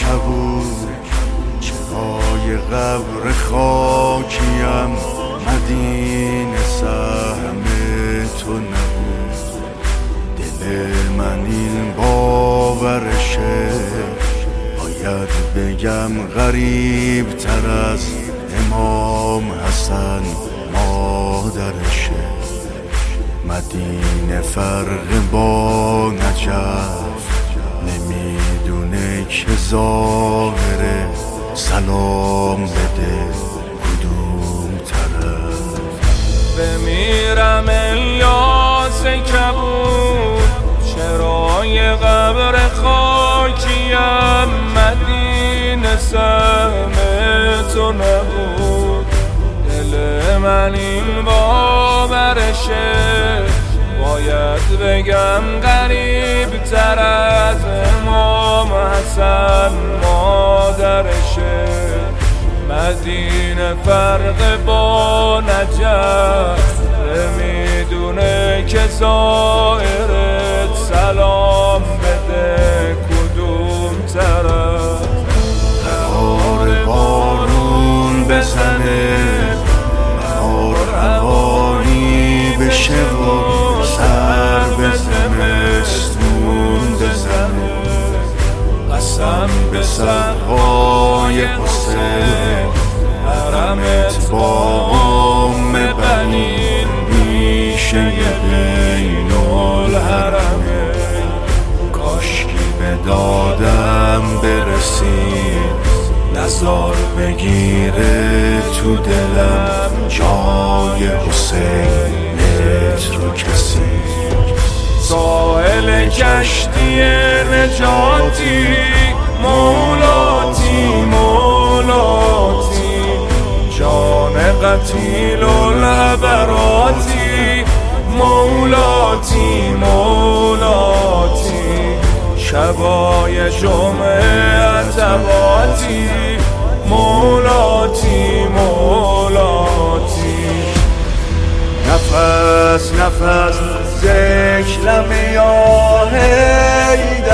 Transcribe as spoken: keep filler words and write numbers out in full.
کبود، چرای قبر خاکیم مدینه سهم تو نبود. دل من این باورشه، باید بگم غریب تر از امام حسن مادرشه. مدینه فرق با نجف نمیدونه که ظاهره، سلام بده کدوم طرف. بمیرم الیاس کبود، چرای قبر خاکیم مدینه سهم تو نبود. دل من این باورشه، باید بگم غریب تر از امام حسن مادرشه. مدینه فرق با نجف نمیدونه که زائرت سلام بده کدوم طرف. قرار بارون بزنه، بهار هوایی بشه و سر به زمستون بزنه. قسم به سقای حسین، حرمت با ام بنین میشه بین الحرمین. کاشکی به دادم برسید، نزار بگیره تو دلم جای حسینت رو کسی. ساحل کشتی نجاتی، مولاتی مولاتی، جان قتیل العبراتی، مولاتی مولاتی. شبای جمعه عتباتی، مولاتی مولاتی. نفس نفس ذکر لب یا حیدر،